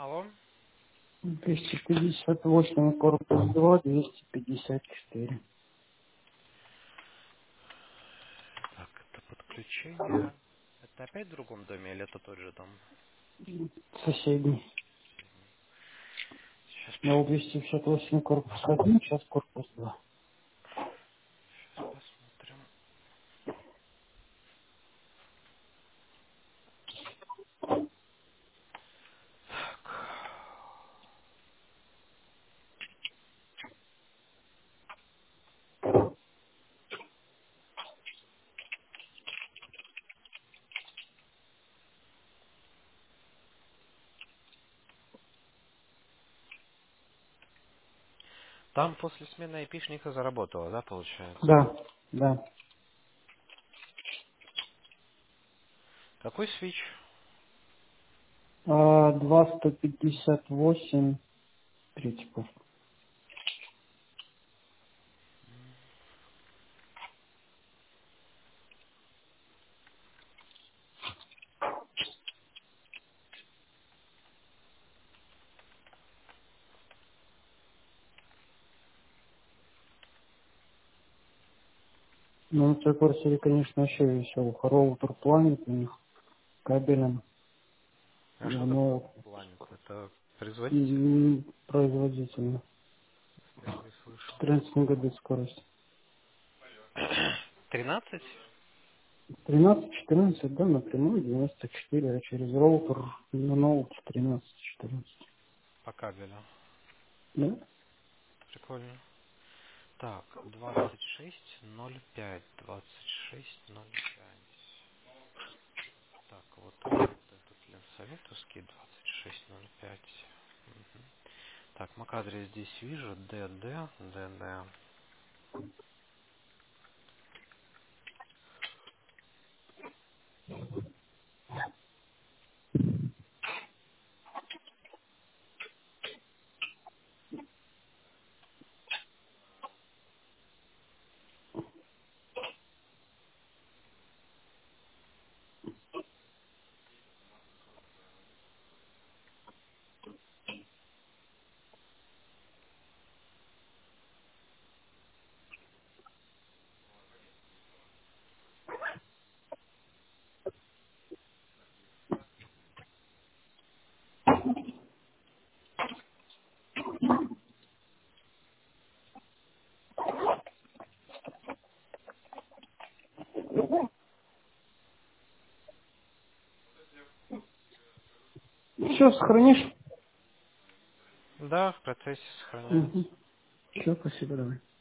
Алло. 258 корпус 2, 254. Так, это подключение. Это опять в другом доме или это тот же дом? Соседний. Сейчас, Был 258 корпус 1, сейчас корпус 2. сейчас посмотрим. Там после смены айпишника заработало, да, получается? Да, да. Какой свич? 2, 158, третий корпус. Ну, на той квартире, конечно, еще веселый. Роутер Planet у них кабелем. А что такое Ну, Planet? Это производитель? производительно. Впервые слышу. 14 мегабит скорость. 13? 13, 14, да, напрямую 94, а через роутер на ноут 13, 14. По кабелю. Да? Прикольно. Так, 26.05. 26.05. Так, вот этот Ленсоветовский 26.05. Мгм. Так, MAC-адрес здесь вижу. ДД. Все, сохранишь? Да, в процессе сохраняется. Угу. Все, спасибо, давай.